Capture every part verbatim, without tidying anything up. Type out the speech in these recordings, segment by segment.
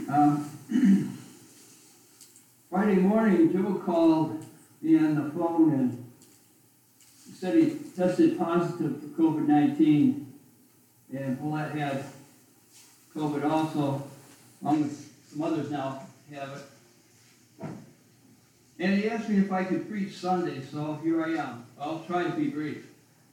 Um, Friday morning, Joe called me on the phone and said he tested positive for COVID nineteen. And Paulette had COVID also, along with some others now have it. And he asked me if I could preach Sunday, so here I am. I'll try to be brief.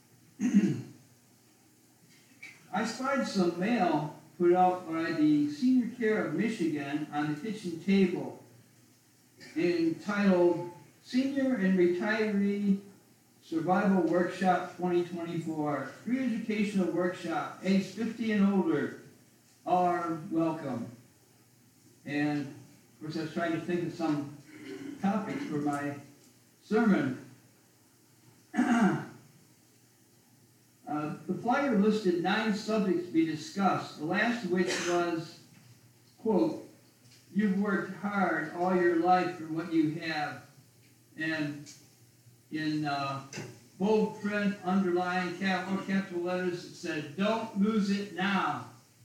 I spied some mail put out by the Senior Care of Michigan on the kitchen table entitled Senior and Retiree Survival Workshop twenty twenty-four. Free educational workshop, age fifty and older are welcome. And of course I was trying to think of some topics for my sermon. Uh, the flyer listed nine subjects to be discussed, the last of which was, quote, "You've worked hard all your life for what you have." And in uh, bold print, underlined, capital, capital letters, it said, "Don't lose it now."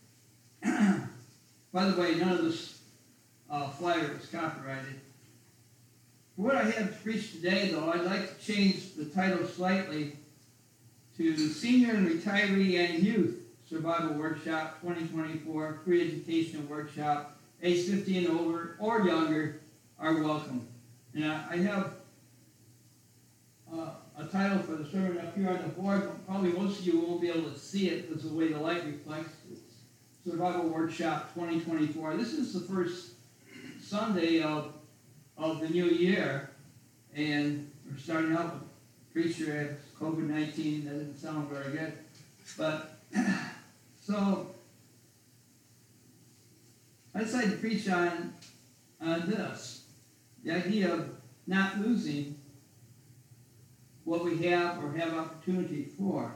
By the way, none of this uh, flyer is copyrighted. For what I have to preach today, though, I'd like to change the title slightly to Senior and Retiree and Youth Survival Workshop twenty twenty-four, Free Educational Workshop, age fifty and older or younger are welcome. And I, I have uh, a title for the sermon up here on the board, but probably most of you won't be able to see it because of the way the light reflects. It's Survival Workshop twenty twenty-four. This is the first Sunday of, of the new year, and we're starting out with preacher has COVID nineteen. That doesn't sound very good. But, so, I decided to preach on, on this. The idea of not losing what we have or have opportunity for.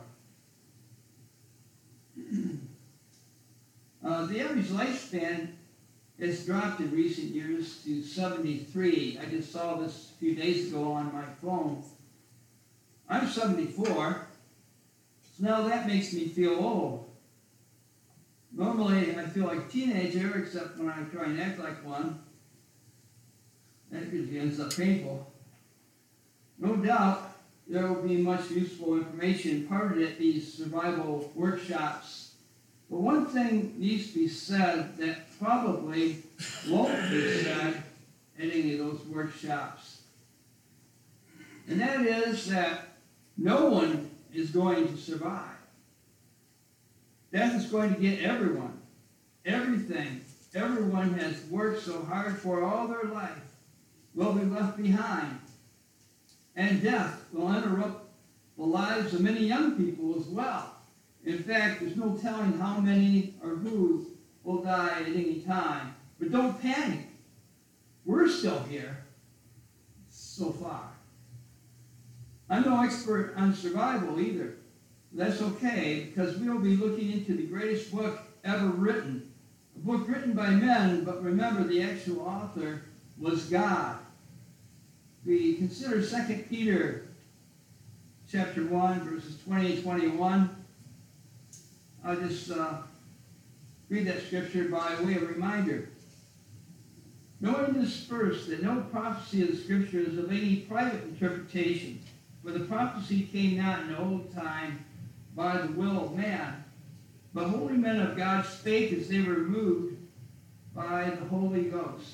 uh, the average lifespan has dropped in recent years to seventy-three. I just saw this a few days ago on my phone. I'm seventy-four, so now that makes me feel old. Normally, I feel like a teenager, except when I try and act like one. That usually ends up painful. No doubt, there will be much useful information imparted at these survival workshops. But one thing needs to be said that probably won't be said at any of those workshops. And that is that no one is going to survive. Death is going to get everyone. Everything everyone has worked so hard for all their life will be left behind. And death will interrupt the lives of many young people as well. In fact, there's no telling how many or who will die at any time. But don't panic. We're still here so far. I'm no expert on survival either. That's okay, because we'll be looking into the greatest book ever written. A book written by men, but remember the actual author was God. We consider Second Peter chapter one, verses twenty and twenty-one. I'll just uh, read that scripture by way of reminder. Knowing this first, that no prophecy of the scripture is of any private interpretation, for the prophecy came not in the old time by the will of man, but holy men of God spake as they were moved by the Holy Ghost.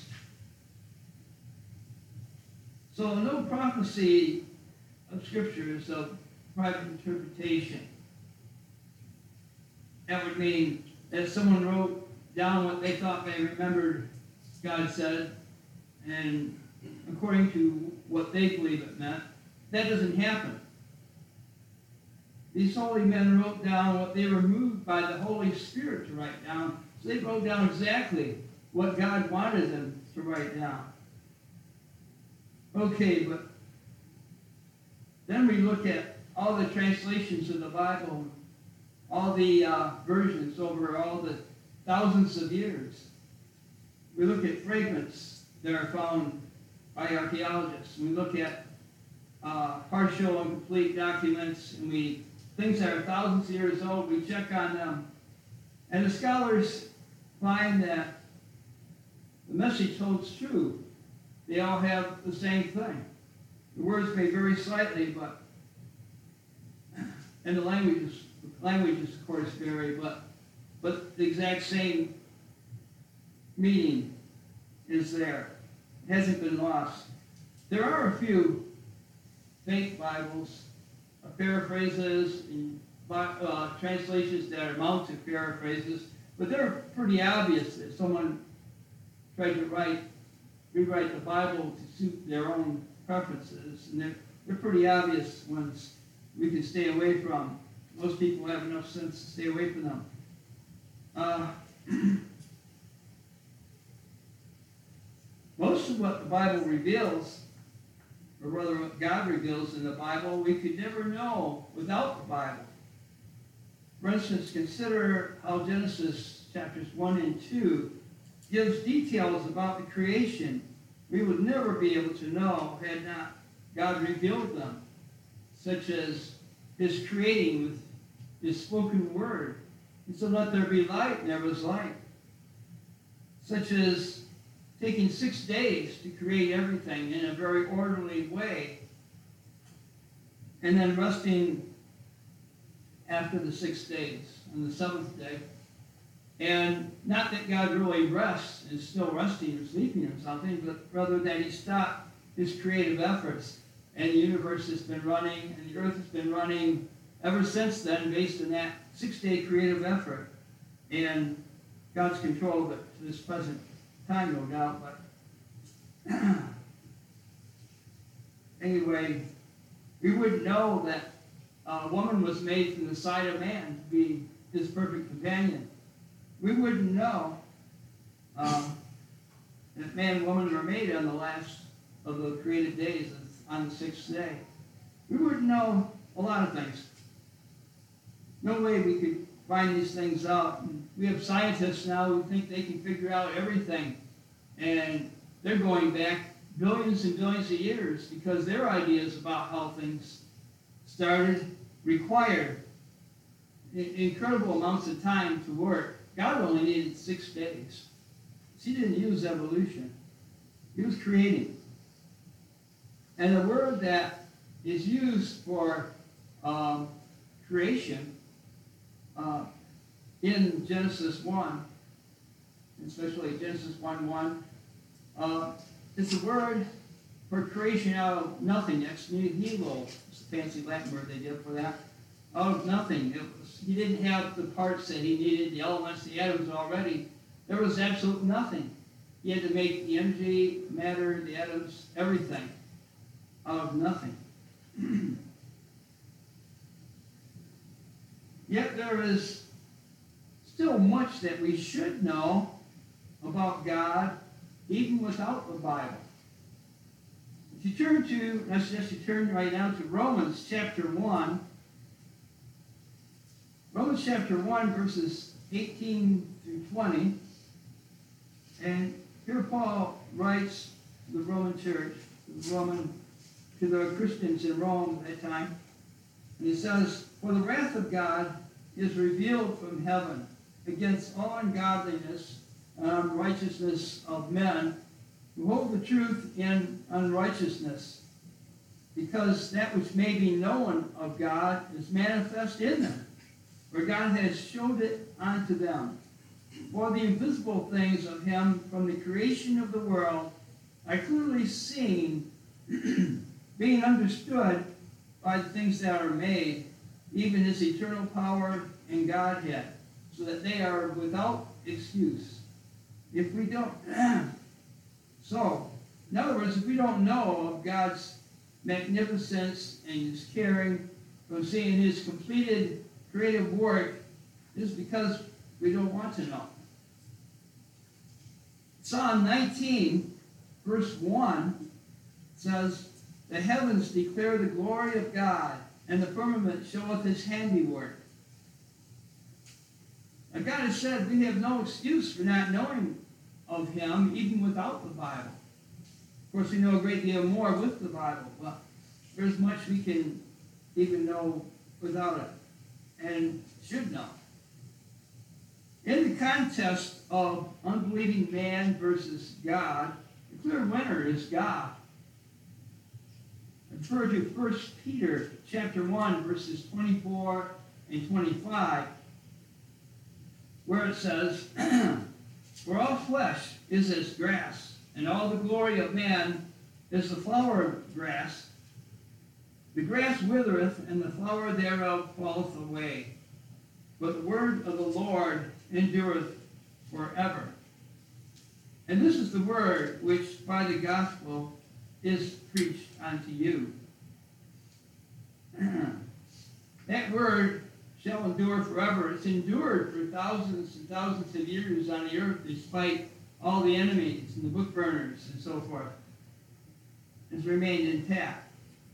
So no prophecy of Scripture is of private interpretation. That would mean that someone wrote down what they thought they remembered God said, and according to what they believe it meant. That doesn't happen. These holy men wrote down what they were moved by the Holy Spirit to write down. So they wrote down exactly what God wanted them to write down. Okay, but then we look at all the translations of the Bible, all the uh, versions over all the thousands of years. We look at fragments that are found by archaeologists. We look at uh, partial and complete documents, and we things that are thousands of years old, we check on them. And the scholars find that the message holds true. They all have the same thing. The words may vary slightly, but and the languages, languages of course vary, but but the exact same meaning is there. It hasn't been lost. There are a few fake Bibles, uh, paraphrases, and uh, translations that amount to paraphrases, but they're pretty obvious that someone tried to write, rewrite the Bible to suit their own preferences, and they're, they're pretty obvious ones we can stay away from. Most people have enough sense to stay away from them. Uh, most of what the Bible reveals, or rather what God reveals in the Bible, we could never know without the Bible. For instance, consider how Genesis chapters one and two gives details about the creation we would never be able to know had not God revealed them, such as his creating with his spoken word. And so let there be light, and there was light. Such as taking six days to create everything in a very orderly way, and then resting after the six days, on the seventh day. And not that God really rests, is still resting or sleeping or something, but rather that he stopped his creative efforts. And the universe has been running, and the earth has been running ever since then based on that six-day creative effort. And God's control of it to this present time, no doubt. But anyway, we wouldn't know that a woman was made from the side of man to be his perfect companion. We wouldn't know um, that man and woman were made on the last of the created days, on the sixth day. We wouldn't know a lot of things. No way we could find these things out. We have scientists now who think they can figure out everything, and they're going back billions and billions of years because their ideas about how things started required incredible amounts of time to work. God only needed six days. He didn't use evolution. He was creating. And the word that is used for um, creation uh, in Genesis one, especially Genesis one one, uh, is the word for creation out of nothing. Ex nihilo. It's a fancy Latin word they did for that. Out of nothing. It was, he didn't have the parts that he needed, the elements, the atoms already. There was absolute nothing. He had to make the energy, matter, the atoms, everything out of nothing. Yet there is still much that we should know about God, even without the Bible. If you turn to, I suggest you turn right now to Romans chapter one. Romans chapter one, verses eighteen through twenty. And here Paul writes to the Roman church, to the Roman, to the Christians in Rome at that time. And he says, "For the wrath of God is revealed from heaven against all ungodliness and unrighteousness of men who hold the truth in unrighteousness, because that which may be known of God is manifest in them, for God has showed it unto them. For the invisible things of him from the creation of the world are clearly seen, being understood by the things that are made, even his eternal power and Godhead, so that they are without excuse." If we don't, so, in other words, if we don't know of God's magnificence and his caring, from seeing his completed creative work, it's because we don't want to know. Psalm nineteen, verse one says, "The heavens declare the glory of God, and the firmament showeth his handiwork." Now God has said we have no excuse for not knowing of him, even without the Bible. Of course, we know a great deal more with the Bible, but there's much we can even know without it, and should know. In the contest of unbelieving man versus God, the clear winner is God. I refer to First Peter chapter one, verses twenty-four and twenty-five, where it says, "For all flesh is as grass, and all the glory of man is the flower of grass. The grass withereth, and the flower thereof falleth away. But the word of the Lord endureth forever." And this is the word which by the gospel is preached unto you. That word shall endure forever. It's endured for thousands and thousands of years on the earth, despite all the enemies and the book burners and so forth. It's remained intact.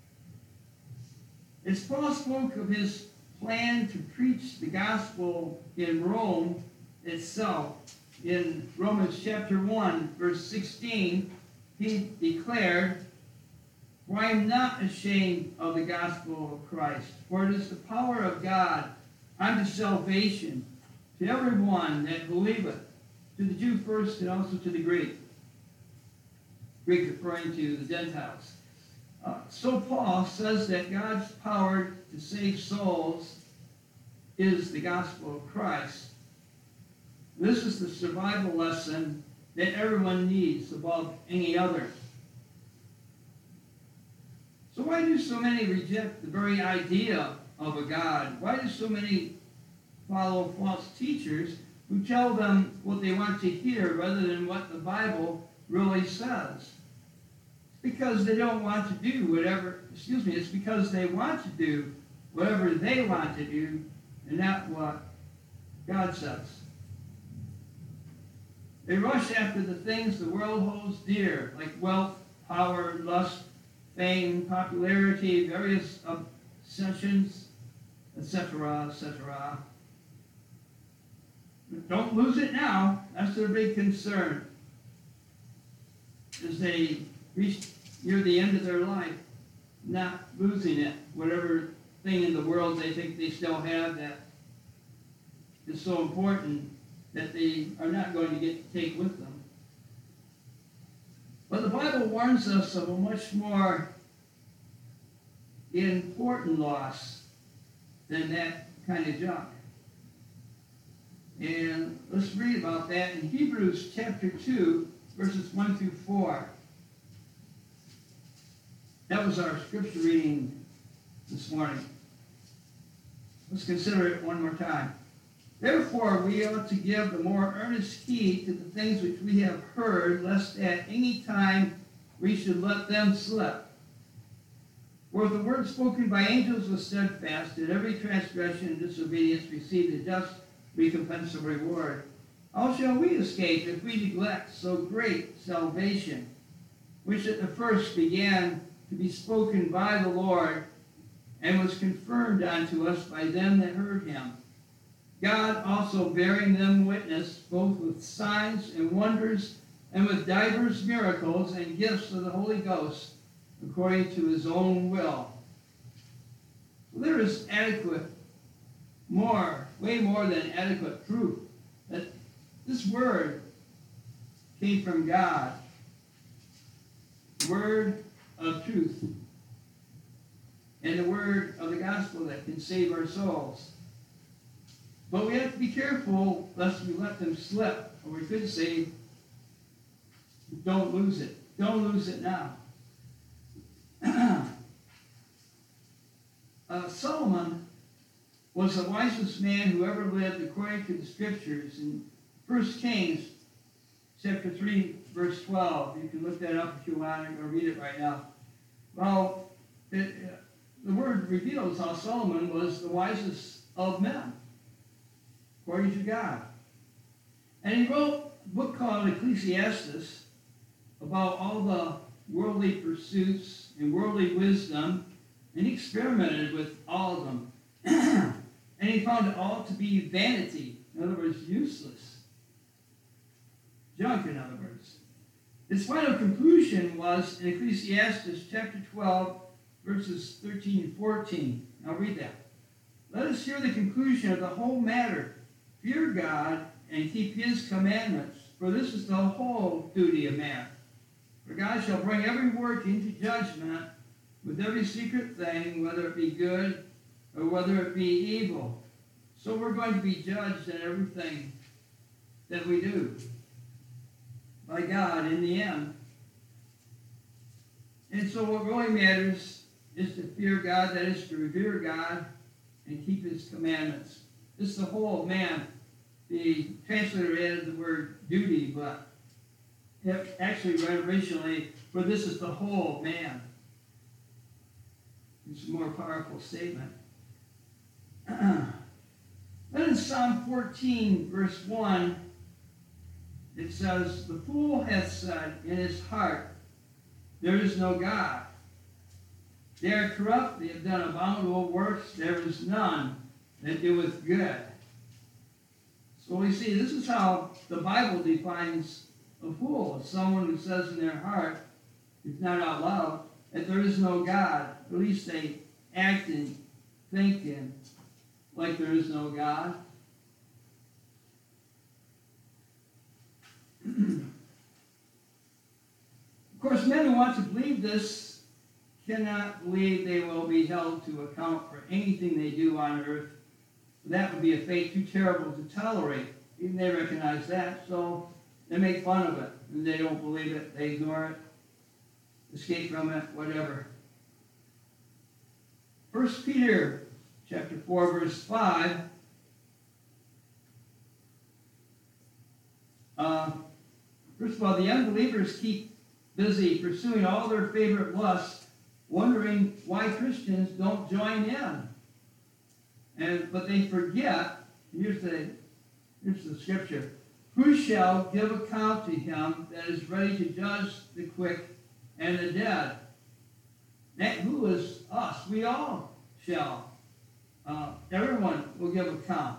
As Paul spoke of his plan to preach the gospel in Rome itself, in Romans chapter one, verse sixteen, he declared, "For I am not ashamed of the gospel of Christ, for it is the power of God unto salvation to everyone that believeth, to the Jew first and also to the Greek." Greek referring to the Gentiles. Uh, so Paul says that God's power to save souls is the gospel of Christ. This is the survival lesson that everyone needs above any other. So why do so many reject the very idea of a God? Why do so many follow false teachers who tell them what they want to hear rather than what the Bible really says? It's because they don't want to do whatever, excuse me, it's because they want to do whatever they want to do and not what God says. They rush after the things the world holds dear, like wealth, power, lust, fame, popularity, various obsessions, et cetera, et cetera. Don't lose it now. That's their big concern. As they reach near the end of their life, not losing it, whatever thing in the world they think they still have that is so important that they are not going to get to take with them. But the Bible warns us of a much more important loss than that kind of junk. And let's read about that in Hebrews chapter two, verses one through four. That was our scripture reading this morning. Let's consider it one more time. "Therefore we ought to give the more earnest heed to the things which we have heard, lest at any time we should let them slip. For if the word spoken by angels was steadfast, did every transgression and disobedience receive the just recompense of reward, how shall we escape if we neglect so great salvation, which at the first began to be spoken by the Lord, and was confirmed unto us by them that heard him? God also bearing them witness, both with signs and wonders, and with divers miracles and gifts of the Holy Ghost, according to his own will." So there is adequate, more, way more than adequate proof that this word came from God. Word of truth. And the word of the gospel that can save our souls. But we have to be careful lest we let them slip. Or we could say, don't lose it. Don't lose it now. uh, Solomon was the wisest man who ever lived according to the scriptures. In First Kings chapter three, verse twelve. You can look that up if you want or read it right now. Well, it, the word reveals how Solomon was the wisest of men, according to God. And he wrote a book called Ecclesiastes about all the worldly pursuits and worldly wisdom, and he experimented with all of them. And he found it all to be vanity, in other words, useless. Junk, in other words. His final conclusion was in Ecclesiastes chapter twelve, verses thirteen and fourteen. Now read that. "Let us hear the conclusion of the whole matter. Fear God and keep his commandments. For this is the whole duty of man. For God shall bring every work into judgment with every secret thing, whether it be good or whether it be evil. So we're going to be judged in everything that we do by God in the end. And so what really matters is to fear God, that is to revere God and keep his commandments. This is the whole man. The translator added the word duty, but it actually read originally, for this is the whole man. It's a more powerful statement. Then in Psalm fourteen, verse one, it says, the fool hath said in his heart, there is no God. They are corrupt, they have done abominable works, there is none that doeth good. So we see this is how the Bible defines a fool. It's someone who says in their heart, if not out loud, that there is no God. At least they act and think and like there is no God. Of course, men who want to believe this cannot believe they will be held to account for anything they do on earth. That would be a fate too terrible to tolerate. Even they recognize that, so they make fun of it. And they don't believe it, they ignore it, escape from it, whatever. First Peter chapter four, verse five. Uh, first of all, the unbelievers keep busy pursuing all their favorite lusts, wondering why Christians don't join in. And but they forget, here's the here's the scripture. Who shall give account to him that is ready to judge the quick and the dead? That who is us? We all shall. Uh, everyone will give account.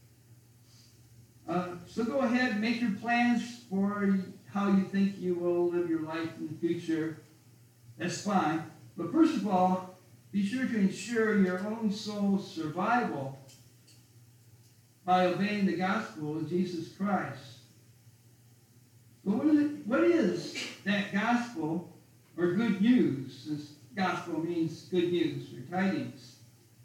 Uh, so go ahead and make your plans for how you think you will live your life in the future. That's fine. But first of all, be sure to ensure your own soul's survival by obeying the gospel of Jesus Christ. But what is, it, what is that gospel or good news? This gospel means good news or tidings.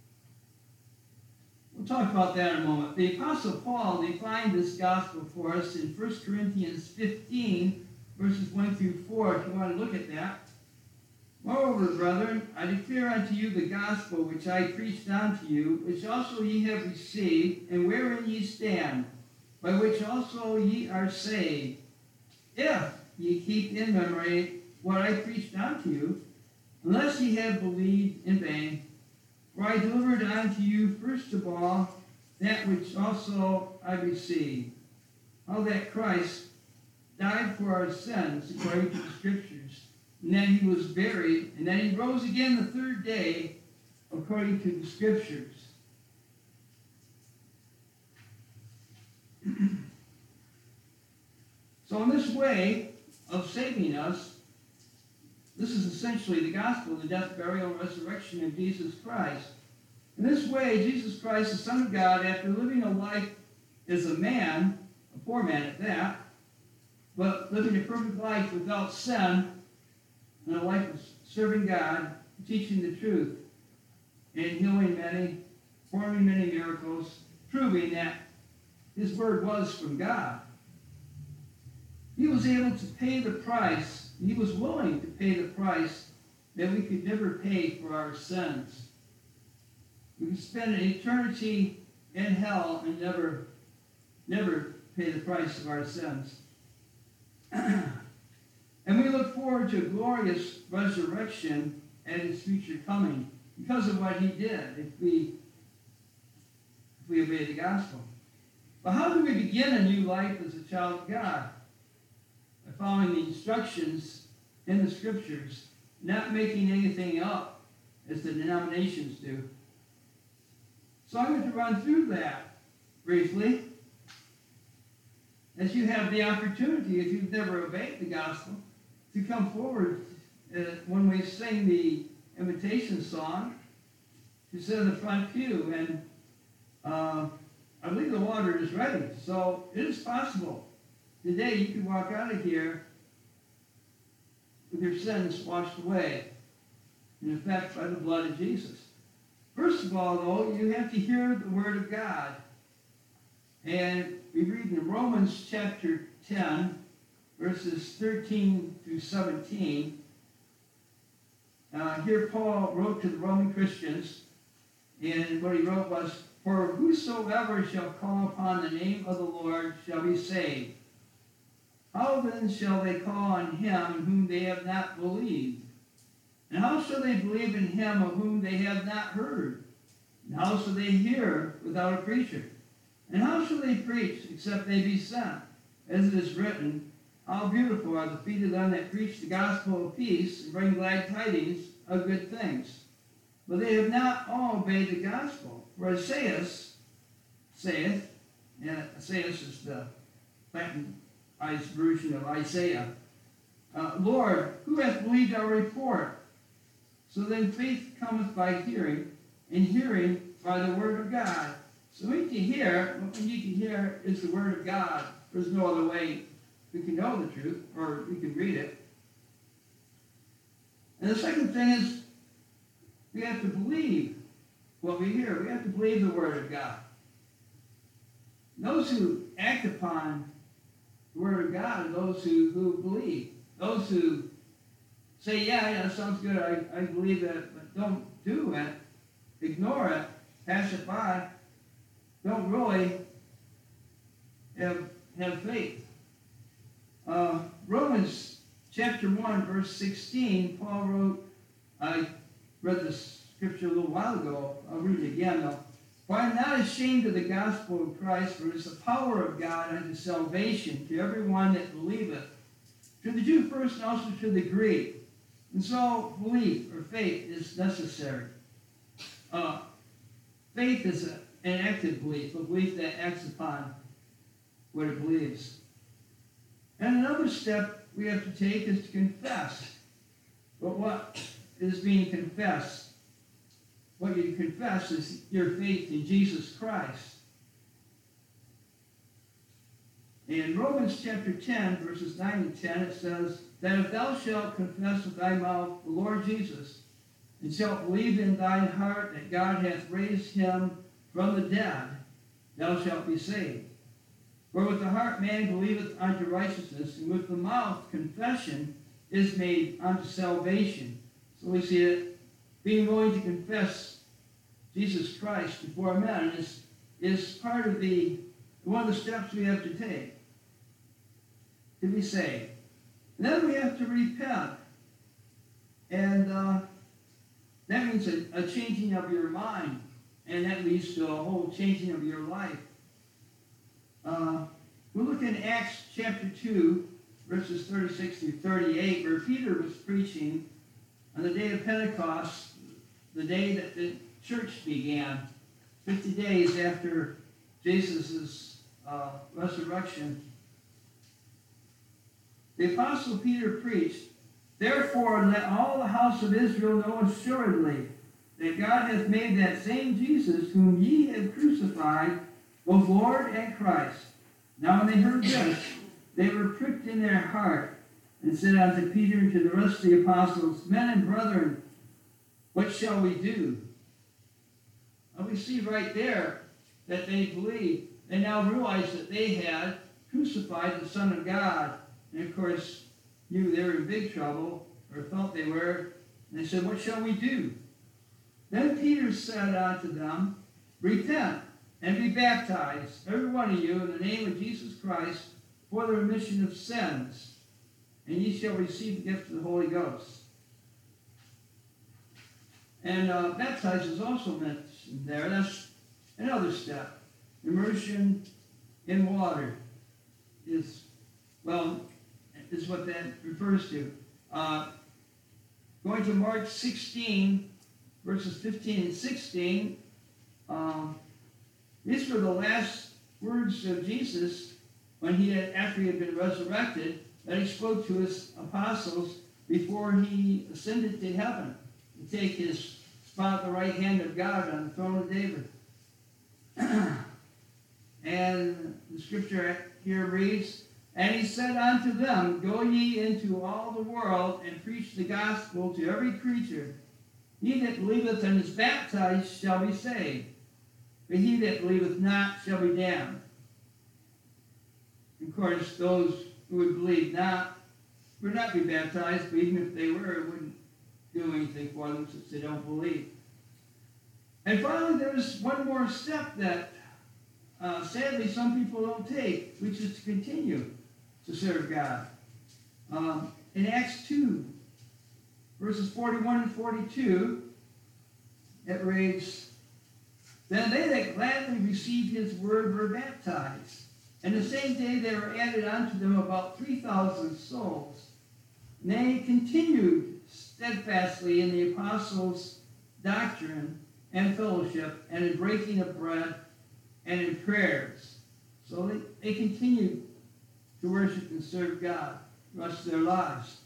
We'll talk about that in a moment. The Apostle Paul defined this gospel for us in First Corinthians fifteen, verses one through four, if you want to look at that. Moreover, brethren, I declare unto you the gospel which I preached unto you, which also ye have received, and wherein ye stand, by which also ye are saved, if ye keep in memory what I preached unto you, unless ye have believed in vain. For I delivered unto you first of all that which also I received, how that Christ died for our sins according to the Scriptures, and that he was buried, and that he rose again the third day according to the Scriptures. So in this way of saving us, this is essentially the gospel, the death, burial, and resurrection of Jesus Christ. In this way, Jesus Christ, the Son of God, after living a life as a man, a poor man at that, but living a perfect life without sin, and a life of serving God, teaching the truth, and healing many, performing many miracles, proving that his word was from God. He was able to pay the price. He was willing to pay the price that we could never pay for our sins. We could spend an eternity in hell and never, never pay the price of our sins. And we look forward to a glorious resurrection and his future coming because of what he did if we, if we obey the gospel. But how do we begin a new life as a child of God? By following the instructions in the Scriptures, not making anything up as the denominations do. So I'm going to run through that briefly, as you have the opportunity, if you've never obeyed the gospel, to come forward uh, when we sing the invitation song, to sit in the front pew and uh, I believe the water is ready. So it is possible. Today you can walk out of here with your sins washed away, in effect, by the blood of Jesus. First of all, though, you have to hear the word of God. And we read in Romans chapter ten, verses thirteen through seventeen. Uh, here Paul wrote to the Roman Christians, and what he wrote was, "For whosoever shall call upon the name of the Lord shall be saved. How then shall they call on him in whom they have not believed? And how shall they believe in him of whom they have not heard? And how shall they hear without a preacher? And how shall they preach except they be sent? As it is written, how beautiful are the feet of them that preach the gospel of peace and bring glad tidings of good things. But they have not all obeyed the gospel. For Isaiah saith, and Isaiah is the Latinized version of Isaiah, uh, Lord, who hath believed our report? So then faith cometh by hearing, and hearing by the word of God." So we need to hear, what we need to hear is the word of God. There's no other way we can know the truth, or we can read it. And the second thing is, we have to believe what we hear. We have to believe the word of God. Those who act upon the word of God are those who, who believe. Those who say, yeah, yeah, that sounds good, I, I believe it, but don't do it, ignore it, pass it by, don't really have, have faith. Uh, Romans chapter one, verse sixteen, Paul wrote, I read this scripture a little while ago, I'll read it again though. "For I am not ashamed of the gospel of Christ, for it is the power of God unto salvation to everyone that believeth, to the Jew first and also to the Greek." And so belief or faith is necessary. Uh, faith is a, an active belief, a belief that acts upon what it believes. And another step we have to take is to confess. But what is being confessed? What you confess is your faith in Jesus Christ. In Romans chapter ten, verses nine and ten, it says, "That if thou shalt confess with thy mouth the Lord Jesus, and shalt believe in thine heart that God hath raised him from the dead, thou shalt be saved. For with the heart man believeth unto righteousness, and with the mouth confession is made unto salvation." So we see that being willing to confess Jesus Christ before men is, is part of the, one of the steps we have to take to be saved. And then we have to repent. And uh, that means a, a changing of your mind. And that leads to a whole changing of your life. Uh, we'll look in Acts chapter two, verses thirty-six through thirty-eight, where Peter was preaching on the day of Pentecost, the day that the church began, fifty days after Jesus' uh, resurrection. The apostle Peter preached, "Therefore let all the house of Israel know assuredly that God hath made that same Jesus whom ye have crucified, both Lord and Christ." Now when they heard this, they were pricked in their heart, and said unto Peter and to the rest of the apostles, "Men and brethren, what shall we do?" And we see right there that they believed. They now realized that they had crucified the Son of God. And of course, knew they were in big trouble, or thought they were. And they said, "What shall we do?" Then Peter said unto them, "Repent, and be baptized, every one of you, in the name of Jesus Christ, for the remission of sins, and ye shall receive the gift of the Holy Ghost." And uh, baptize is also mentioned there. That's another step. Immersion in water is, well, is what that refers to. Uh, going to Mark sixteen, verses fifteen and sixteen, um, these were the last words of Jesus when he had, after he had been resurrected, that he spoke to his apostles before he ascended to heaven to take his spot at the right hand of God on the throne of David. And the scripture here reads, "And he said unto them, Go ye into all the world, and preach the gospel to every creature. He that believeth and is baptized shall be saved, but he that believeth not shall be damned." Of course, those who would believe not would not be baptized, but even if they were, it wouldn't do anything for them since they don't believe. And finally, there's one more step that uh, sadly some people don't take, which is to continue to serve God. Um, in Acts two, verses forty-one and forty-two, it reads, "Then they that gladly received his word were baptized. And the same day there were added unto them about three thousand souls. And they continued steadfastly in the apostles' doctrine and fellowship, and in breaking of bread, and in prayers." So they, they continued to worship and serve God the rest of their lives.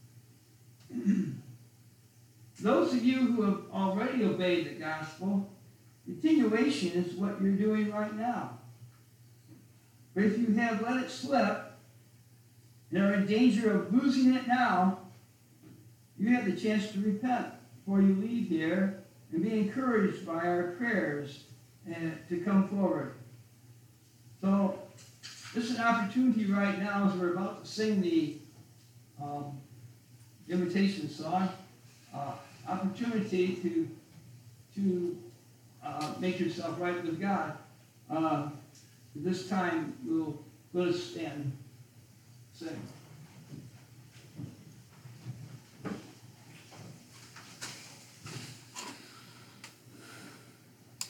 Those of you who have already obeyed the gospel, continuation is what you're doing right now. But if you have let it slip and are in danger of losing it now, you have the chance to repent before you leave here and be encouraged by our prayers and to come forward. So this is an opportunity right now as we're about to sing the um, invitation song, uh, opportunity to to uh, make yourself right with God. Uh, this time we'll let us stand, sing.